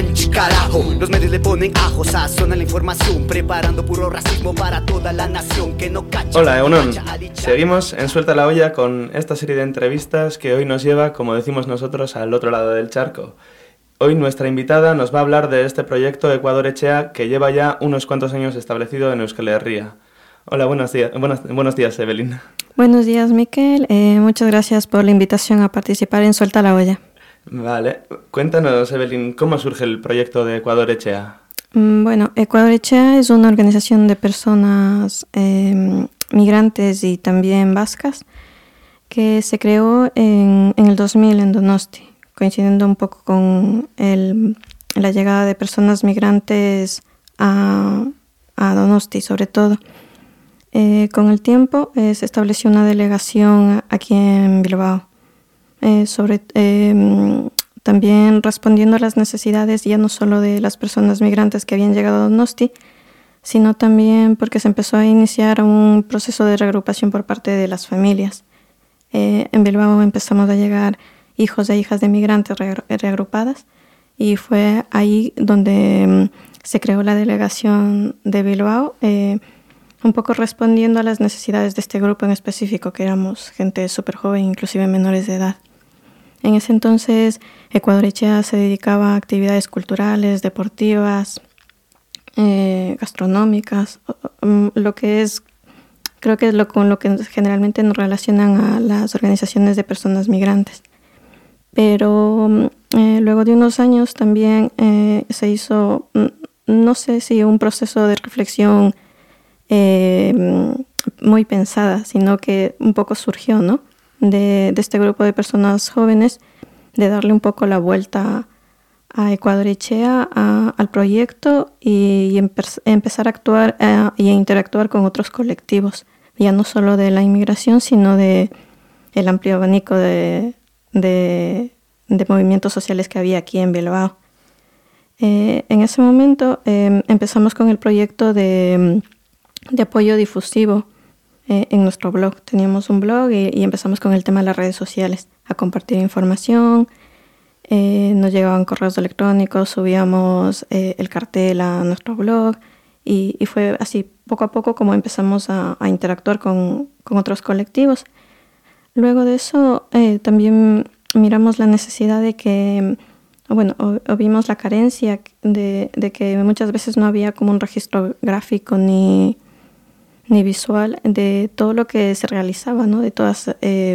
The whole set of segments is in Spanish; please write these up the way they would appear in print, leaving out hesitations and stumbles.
ranch, carajo. Los medios le ponen ajo, sazona la información, preparando puro racismo para toda la nación que no cacha. Hola, Egunon. Seguimos en Suelta la Olla con esta serie de entrevistas que hoy nos lleva, como decimos nosotros, al otro lado del charco. Hoy nuestra invitada nos va a hablar de este proyecto Ecuador Etxea que lleva ya unos cuantos años establecido en Euskal Herria. Hola, buenos días, Evelyn. Buenos días, Miquel. Muchas gracias por la invitación a participar en Suelta la Olla. Vale. Cuéntanos, Evelyn, ¿cómo surge el proyecto de Ecuador Etxea? Bueno, Ecuador Etxea es una organización de personas migrantes y también vascas que se creó en el 2000 en Donosti, coincidiendo un poco con la llegada de personas migrantes a Donosti, sobre todo. Con el tiempo se estableció una delegación aquí en Bilbao, también respondiendo a las necesidades ya no solo de las personas migrantes que habían llegado a Donosti, sino también porque se empezó a iniciar un proceso de reagrupación por parte de las familias. En Bilbao empezamos a llegar hijos e hijas de migrantes reagrupadas y fue ahí donde se creó la delegación de Bilbao, un poco respondiendo a las necesidades de este grupo en específico, que éramos gente súper joven, inclusive menores de edad. En ese entonces, Ecuador Etxea se dedicaba a actividades culturales, deportivas, gastronómicas, lo que es, creo que es con lo que generalmente nos relacionan a las organizaciones de personas migrantes. Pero luego de unos años también se hizo, no sé si un proceso de reflexión muy pensada, sino que un poco surgió, ¿no? De este grupo de personas jóvenes, de darle un poco la vuelta a Ecuador Etxea, al proyecto y empezar a actuar y a interactuar con otros colectivos, ya no solo de la inmigración, sino de el amplio abanico de movimientos sociales que había aquí en Bilbao. En ese momento empezamos con el proyecto de apoyo difusivo en nuestro blog. Teníamos un blog y empezamos con el tema de las redes sociales, a compartir información. Nos llegaban correos electrónicos, subíamos el cartel a nuestro blog y fue así poco a poco como empezamos a interactuar con otros colectivos. Luego de eso también miramos la necesidad de que, o vimos la carencia de que muchas veces no había como un registro gráfico ni visual de todo lo que se realizaba, ¿no? De todas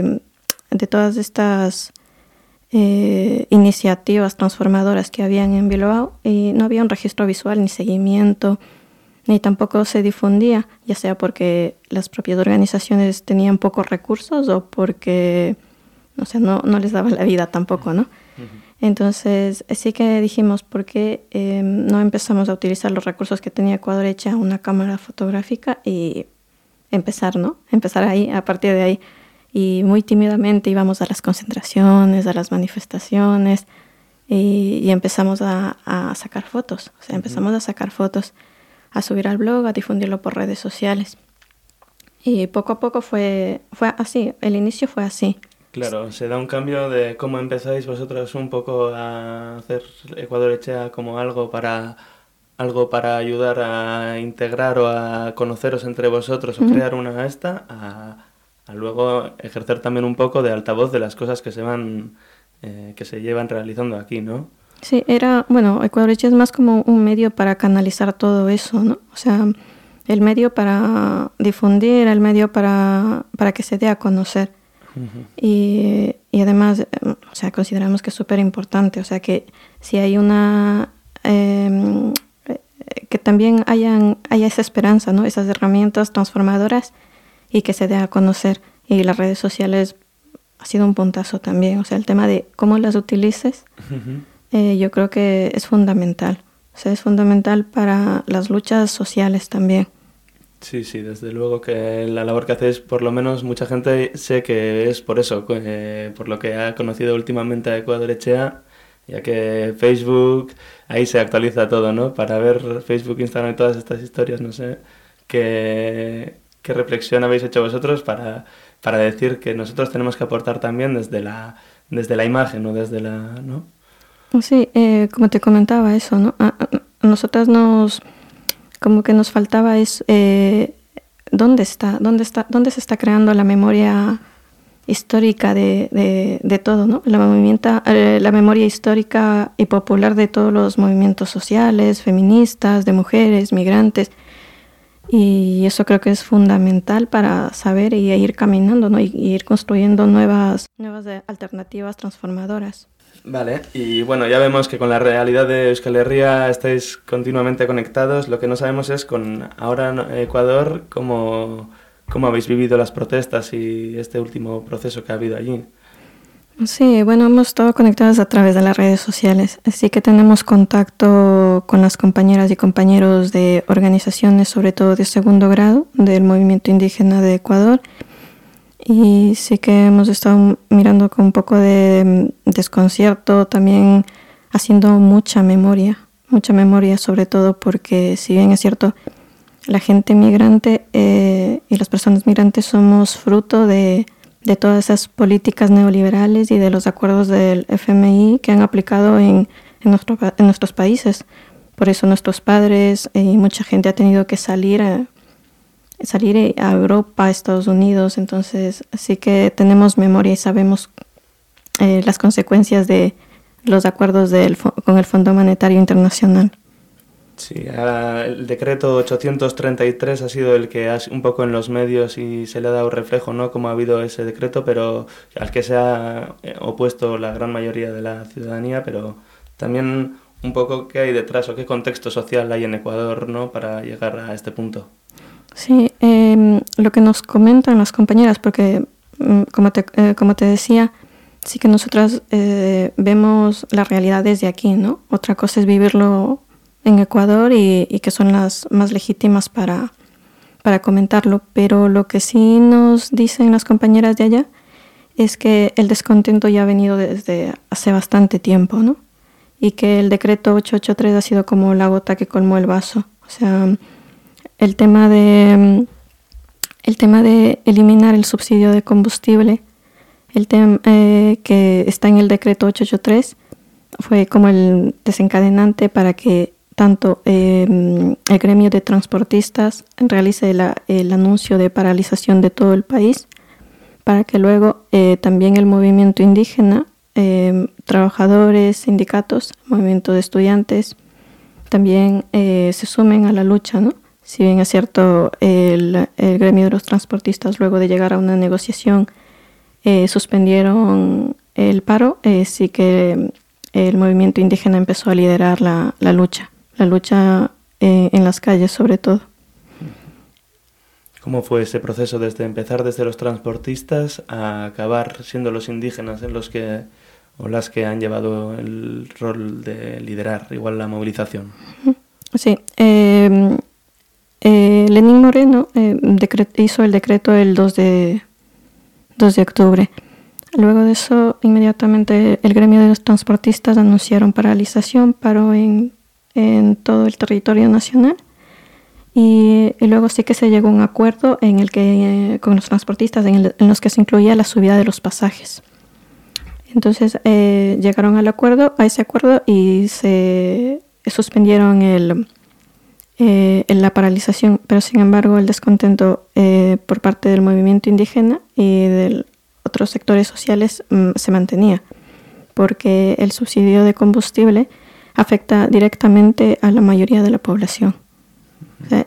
estas iniciativas transformadoras que habían en Bilbao, y no había un registro visual ni seguimiento, ni tampoco se difundía, ya sea porque las propias organizaciones tenían pocos recursos o porque no les daba la vida tampoco, ¿no? Entonces sí que dijimos, ¿por qué no empezamos a utilizar los recursos que tenía Ecuador Etxea, una cámara fotográfica, y empezar, ¿no? Empezar ahí, a partir de ahí. Y muy tímidamente íbamos a las concentraciones, a las manifestaciones, y empezamos a sacar fotos. O sea, empezamos a sacar fotos, a subir al blog, a difundirlo por redes sociales. Y poco a poco fue así, el inicio fue así. Claro, se da un cambio de cómo empezáis vosotros un poco a hacer Ecuador Etxea como algo para ayudar a integrar o a conoceros entre vosotros o crear una a luego ejercer también un poco de altavoz de las cosas que se llevan realizando aquí, ¿no? Sí, Ecuador Etxea es más como un medio para canalizar todo eso, ¿no? O sea, el medio para difundir, el medio para que se dé a conocer. Y además, consideramos que es súper importante, que si hay que también haya esa esperanza, ¿no? Esas herramientas transformadoras y que se dé a conocer. Y las redes sociales ha sido un puntazo también, o sea, el tema de cómo las utilices, yo creo que es fundamental. O sea, es fundamental para las luchas sociales también. Sí, desde luego que la labor que hacéis, por lo menos mucha gente sé que es por eso, por lo que ha conocido últimamente a Ecuador Etxea, ya que Facebook, ahí se actualiza todo, ¿no? Para ver Facebook, Instagram y todas estas historias, no sé, ¿qué reflexión habéis hecho vosotros para decir que nosotros tenemos que aportar también desde la imagen o desde la, ¿no? Sí, como te comentaba eso, ¿no? A nosotras como que nos faltaba es dónde se está creando la memoria histórica de todo, ¿no? La memoria histórica y popular de todos los movimientos sociales, feministas, de mujeres, migrantes. Y eso creo que es fundamental para saber y ir caminando, ¿no? Y ir construyendo nuevas alternativas transformadoras. Vale, y bueno, ya vemos que con la realidad de Euskal Herria estáis continuamente conectados. Lo que no sabemos es con ahora en Ecuador cómo habéis vivido las protestas y este último proceso que ha habido allí. Sí, bueno, hemos estado conectadas a través de las redes sociales, así que tenemos contacto con las compañeras y compañeros de organizaciones, sobre todo de segundo grado, del movimiento indígena de Ecuador, y sí que hemos estado mirando con un poco de desconcierto, también haciendo mucha memoria, sobre todo porque si bien es cierto, la gente migrante y las personas migrantes somos fruto de todas esas políticas neoliberales y de los acuerdos del FMI que han aplicado en nuestros países. Por eso nuestros padres y mucha gente ha tenido que salir a Europa, a Estados Unidos. Entonces sí que tenemos memoria y sabemos las consecuencias de los acuerdos con el Fondo Monetario Internacional. Sí, el decreto 833 ha sido el que un poco en los medios y se le ha dado reflejo, ¿no? Cómo ha habido ese decreto, pero al que se ha opuesto la gran mayoría de la ciudadanía, pero también un poco qué hay detrás o qué contexto social hay en Ecuador, ¿no? Para llegar a este punto. Sí, lo que nos comentan las compañeras, porque como te decía, sí que nosotras vemos la realidad desde aquí, ¿no? Otra cosa es vivirlo en Ecuador y que son las más legítimas para comentarlo, pero lo que sí nos dicen las compañeras de allá es que el descontento ya ha venido desde hace bastante tiempo, ¿no? Y que el decreto 883 ha sido como la gota que colmó el vaso. O sea, el tema de eliminar el subsidio de combustible, el tema que está en el decreto 883, fue como el desencadenante para que tanto el gremio de transportistas realice el anuncio de paralización de todo el país, para que luego también el movimiento indígena, trabajadores, sindicatos, movimiento de estudiantes, también se sumen a la lucha, ¿no? Si bien es cierto, el gremio de los transportistas, luego de llegar a una negociación, suspendieron el paro, sí que el movimiento indígena empezó a liderar la lucha en las calles sobre todo. ¿Cómo fue ese proceso desde empezar desde los transportistas a acabar siendo los indígenas las que han llevado el rol de liderar igual la movilización? Sí, Lenín Moreno hizo el decreto el 2 de octubre. Luego de eso, inmediatamente el gremio de los transportistas anunciaron paralización, paro en todo el territorio nacional, y luego sí que se llegó a un acuerdo en el que con los transportistas en los que se incluía la subida de los pasajes. Entonces llegaron a ese acuerdo y se suspendieron la paralización, pero sin embargo el descontento por parte del movimiento indígena y de otros sectores sociales se mantenía, porque el subsidio de combustible afecta directamente a la mayoría de la población. O sea,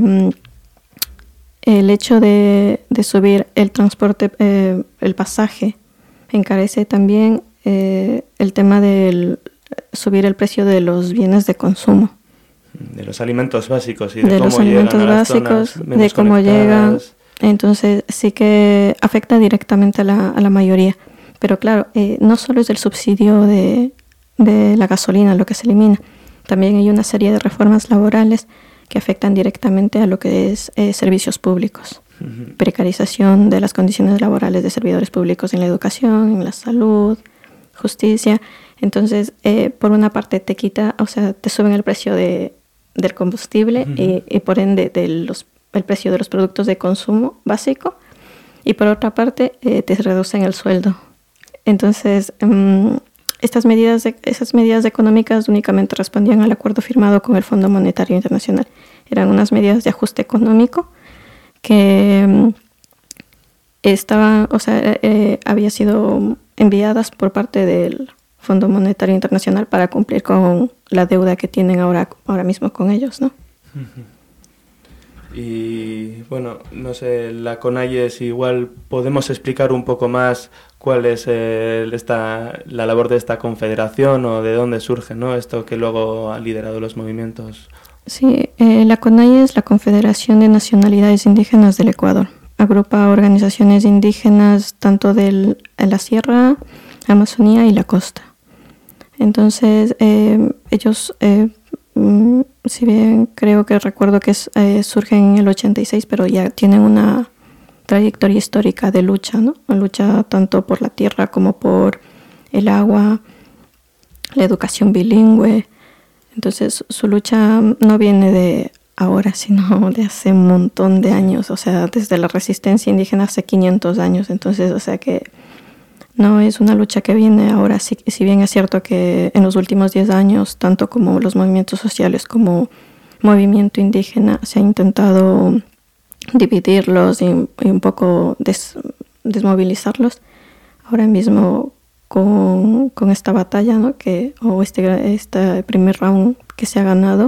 el hecho de subir el transporte, el pasaje, encarece también el tema de subir el precio de los bienes de consumo. De los alimentos básicos y de cómo los alimentos llegan a las básicos, zonas menos de cómo conectadas. llegan. Entonces sí que afecta directamente a la mayoría. Pero claro, no solo es el subsidio de la gasolina lo que se elimina. También hay una serie de reformas laborales que afectan directamente a lo que es servicios públicos. Uh-huh. Precarización de las condiciones laborales de servidores públicos en la educación, en la salud, justicia. Entonces, por una parte te suben el precio del combustible, uh-huh, y por ende el precio de los productos de consumo básico, y por otra parte te reducen el sueldo. Entonces, esas medidas económicas únicamente respondían al acuerdo firmado con el Fondo Monetario Internacional. Eran unas medidas de ajuste económico que había sido enviadas por parte del Fondo Monetario Internacional para cumplir con la deuda que tienen ahora mismo con ellos, ¿no? Y bueno, no sé, la CONAIE, igual podemos explicar un poco más cuál es la labor de esta confederación o de dónde surge, ¿no?, esto que luego ha liderado los movimientos. Sí, la CONAIE es la Confederación de Nacionalidades Indígenas del Ecuador. Agrupa organizaciones indígenas tanto de la sierra, Amazonía y la costa. Entonces, ellos, si bien creo que recuerdo que surgen en el 86, pero ya tienen una trayectoria histórica de lucha, ¿no? Lucha tanto por la tierra como por el agua, la educación bilingüe. Entonces, su lucha no viene de ahora, sino de hace un montón de años, o sea, desde la resistencia indígena hace 500 años. Entonces, o sea que no es una lucha que viene ahora, si bien es cierto que en los últimos 10 años, tanto como los movimientos sociales como movimiento indígena, se ha intentado dividirlos y un poco desmovilizarlos. Ahora mismo con esta batalla, ¿no?, este primer round que se ha ganado,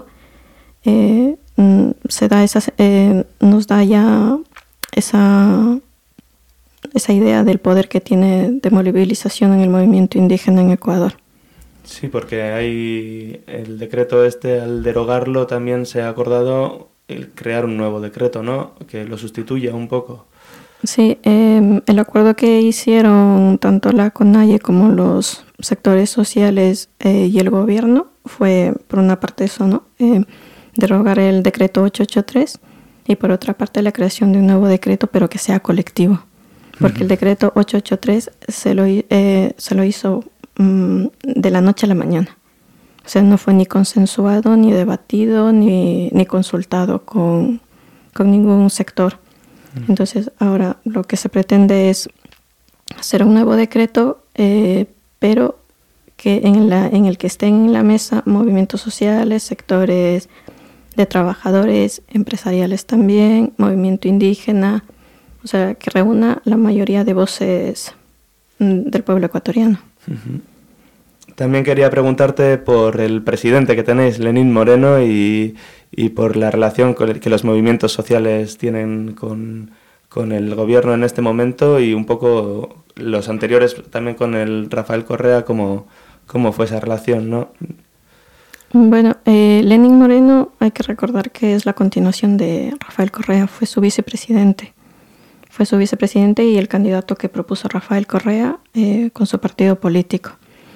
nos da ya esa idea del poder que tiene de movilización en el movimiento indígena en Ecuador. Sí, porque hay el decreto al derogarlo también se ha acordado el crear un nuevo decreto, ¿no?, que lo sustituya un poco. Sí, el acuerdo que hicieron tanto la CONAIE como los sectores sociales y el gobierno fue, por una parte, eso, ¿no?, derogar el decreto 883 y por otra parte la creación de un nuevo decreto, pero que sea colectivo. Porque el decreto 883 se lo hizo de la noche a la mañana. O sea, no fue ni consensuado, ni debatido, ni consultado con ningún sector. Entonces, ahora lo que se pretende es hacer un nuevo decreto, pero que en el que estén en la mesa movimientos sociales, sectores de trabajadores, empresariales también, movimiento indígena, o sea, que reúna la mayoría de voces del pueblo ecuatoriano. Uh-huh. También quería preguntarte por el presidente que tenéis, Lenín Moreno, y por la relación que los movimientos sociales tienen con el gobierno en este momento, y un poco los anteriores también con el Rafael Correa, cómo fue esa relación, ¿no? Bueno, Lenín Moreno, hay que recordar que es la continuación de Rafael Correa, fue su vicepresidente. Fue su vicepresidente y el candidato que propuso Rafael Correa con su partido político.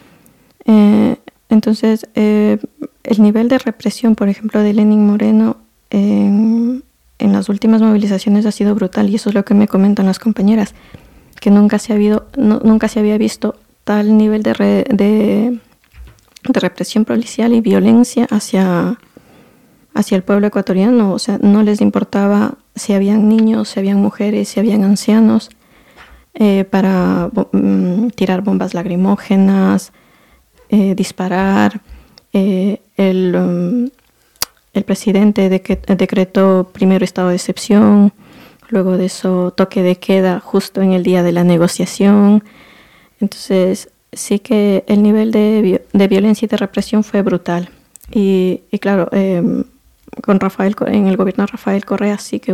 Entonces, el nivel de represión, por ejemplo, de Lenín Moreno en las últimas movilizaciones ha sido brutal, y eso es lo que me comentan las compañeras, que nunca se había visto tal nivel de represión policial y violencia hacia el pueblo ecuatoriano. O sea, no les importaba si habían niños, si habían mujeres, si habían ancianos, para tirar bombas lacrimógenas, disparar. El presidente decretó primero estado de excepción, luego de eso toque de queda justo en el día de la negociación. Entonces sí que el nivel de violencia y de represión fue brutal. Y claro, en el gobierno de Rafael Correa sí que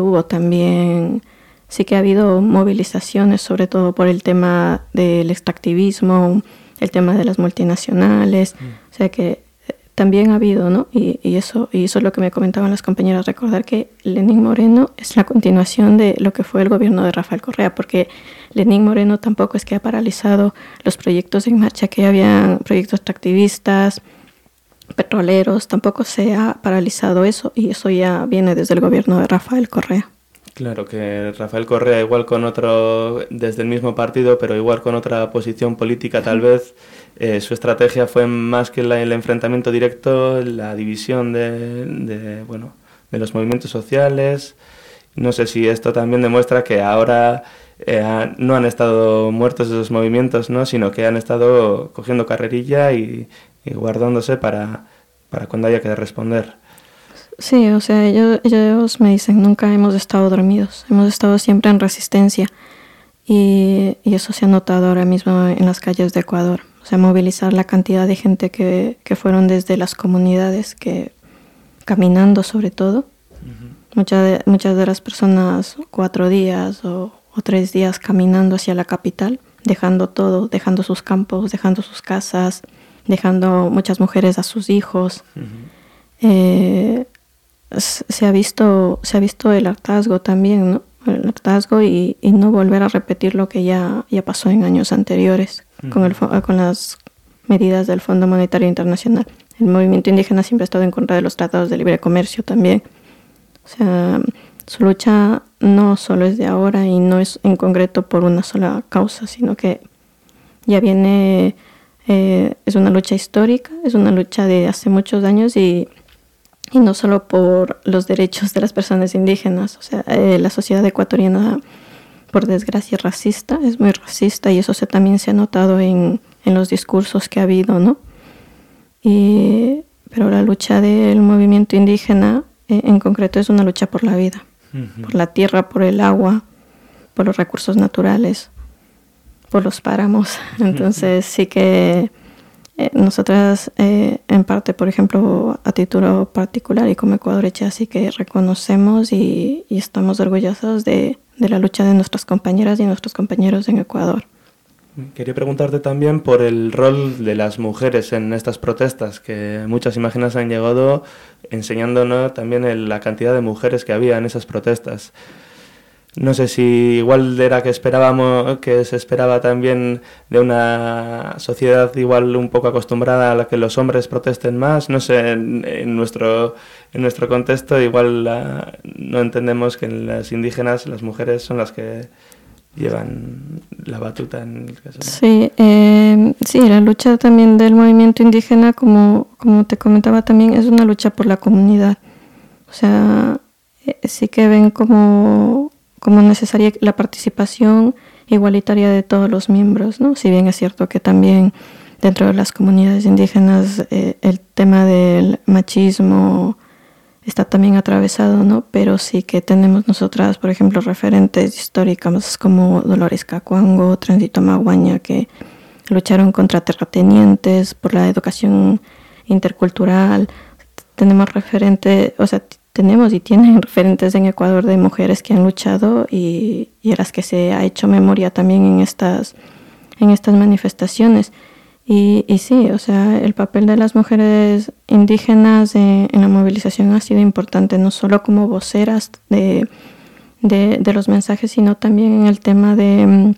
ha habido movilizaciones, sobre todo por el tema del extractivismo, el tema de las multinacionales. O sea que también ha habido, ¿no? Y eso es lo que me comentaban las compañeras, recordar que Lenín Moreno es la continuación de lo que fue el gobierno de Rafael Correa, porque Lenín Moreno tampoco es que ha paralizado los proyectos en marcha, que habían proyectos extractivistas, petroleros, tampoco se ha paralizado eso, y eso ya viene desde el gobierno de Rafael Correa. Claro, que Rafael Correa, igual con otro, desde el mismo partido, pero igual con otra posición política tal vez, su estrategia fue más que el enfrentamiento directo, la división de los movimientos sociales. No sé si esto también demuestra que ahora no han estado muertos esos movimientos, ¿no? Sino que han estado cogiendo carrerilla y guardándose para cuando haya que responder. Sí, o sea, ellos me dicen, nunca hemos estado dormidos, hemos estado siempre en resistencia y eso se ha notado ahora mismo en las calles de Ecuador. O sea, movilizar la cantidad de gente que fueron desde las comunidades, que caminando sobre todo. Uh-huh. Muchas de las personas 4 días o 3 días caminando hacia la capital, dejando todo, dejando sus campos, dejando sus casas, dejando muchas mujeres a sus hijos. Uh-huh. Se ha visto el hartazgo también, ¿no? El hartazgo y no volver a repetir lo que ya pasó en años anteriores con las medidas del Fondo Monetario Internacional. El movimiento indígena siempre ha estado en contra de los tratados de libre comercio también. O sea, su lucha no solo es de ahora y no es en concreto por una sola causa, sino que ya viene, es una lucha histórica, es una lucha de hace muchos años y no solo por los derechos de las personas indígenas. O sea, la sociedad ecuatoriana, por desgracia, es racista, es muy racista y eso también se ha notado en los discursos que ha habido, ¿no? Pero la lucha del movimiento indígena en concreto es una lucha por la vida, uh-huh. Por la tierra, por el agua, por los recursos naturales, por los páramos. Entonces sí que nosotras en parte, por ejemplo, a título particular y como Ecuadorecha, sí que reconocemos y estamos orgullosos de la lucha de nuestras compañeras y nuestros compañeros en Ecuador. Quería preguntarte también por el rol de las mujeres en estas protestas, que muchas imágenes han llegado enseñándonos también la cantidad de mujeres que había en esas protestas. No sé si igual era que se esperaba también de una sociedad igual un poco acostumbrada a la que los hombres protesten más. No sé, en nuestro contexto igual no entendemos que las indígenas, las mujeres son las que llevan la batuta en el caso. Sí, la lucha también del movimiento indígena, como te comentaba también, es una lucha por la comunidad. O sea, sí que ven como necesaria la participación igualitaria de todos los miembros, ¿no? Si bien es cierto que también dentro de las comunidades indígenas el tema del machismo está también atravesado, ¿no? Pero sí que tenemos nosotras, por ejemplo, referentes históricas como Dolores Cacuango, Tránsito Maguaña, que lucharon contra terratenientes por la educación intercultural. Tenemos tenemos y tienen referentes en Ecuador de mujeres que han luchado y a las que se ha hecho memoria también en estas manifestaciones. Y sí, o sea, el papel de las mujeres indígenas en la movilización ha sido importante, no solo como voceras de los mensajes, sino también en el tema de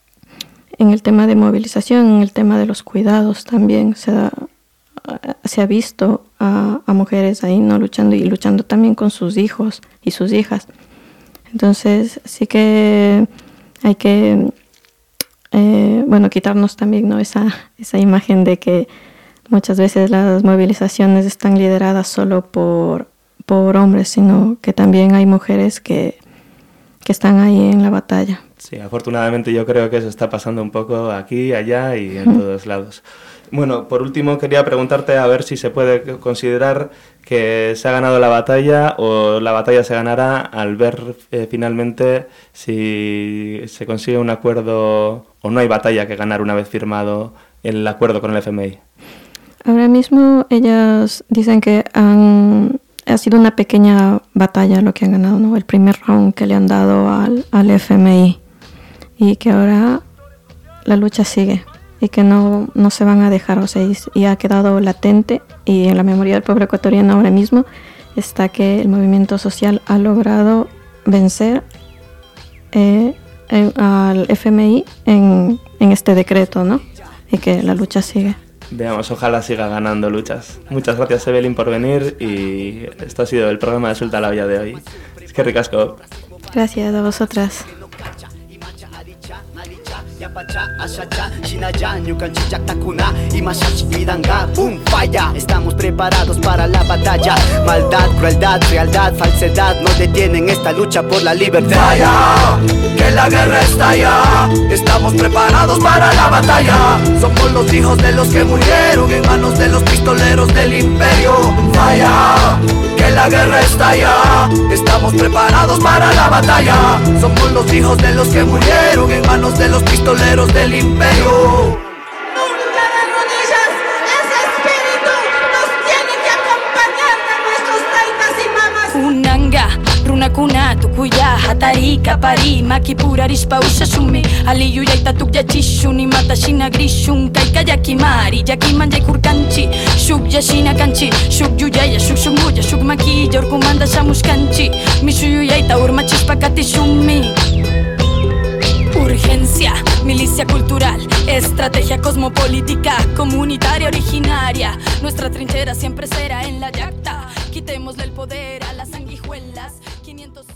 movilización, en el tema de los cuidados también. Se ha visto a mujeres ahí, ¿no? luchando también con sus hijos y sus hijas. Entonces sí que hay que quitarnos también, ¿no? esa imagen de que muchas veces las movilizaciones están lideradas solo por hombres, sino que también hay mujeres que están ahí en la batalla. Sí, afortunadamente yo creo que eso está pasando un poco aquí, allá y en todos lados. Bueno, por último quería preguntarte a ver si se puede considerar que se ha ganado la batalla o la batalla se ganará al ver finalmente si se consigue un acuerdo o no hay batalla que ganar una vez firmado el acuerdo con el FMI. Ahora mismo ellas dicen que ha sido una pequeña batalla lo que han ganado, ¿no? El primer round que le han dado al FMI y que ahora la lucha sigue y que no se van a dejar, o sea, y ha quedado latente y en la memoria del pueblo ecuatoriano ahora mismo está que el movimiento social ha logrado vencer al FMI en este decreto, ¿no? Y que la lucha sigue. Veamos, ojalá siga ganando luchas. Muchas gracias, Evelyn, por venir y esto ha sido el programa de Suelta la Olla de hoy. Es que ricasco. Gracias a vosotras. Yapacha, ashacha, shinaya, nyukanchiyak takuna, imashash idanga, boom, falla. Estamos preparados para la batalla. Maldad, crueldad, frialdad, falsedad no detienen esta lucha por la libertad. Falla, que la guerra estalla. Estamos preparados para la batalla. Somos los hijos de los que murieron en manos de los pistoleros del imperio. Falla, que la guerra estalla. Estamos preparados para la batalla. Somos los hijos de los que murieron en manos de los pistoleros del imperio. Nunca de rodillas, ese espíritu nos tiene que acompañar de nuestros taitas y mamas. Unanga, runakuna, tukuya, hatarika, pari, makipura, rispausha, sumi, aliyu, yaita, tukya, chishuni, mata, shina, grishun, kaika, yakimari, yakiman, yakurkanchi, shuk, yashina, kanchi, shuk, yuyaya, shuk, shumuya, shuk, maquilla, urkumanda, shamuskanchi, mishuyu, yaita, urmachispa, katishumi. Urgencia, milicia cultural, estrategia cosmopolítica, comunitaria originaria. Nuestra trinchera siempre será en la yacta. Quitémosle el poder a las sanguijuelas. 500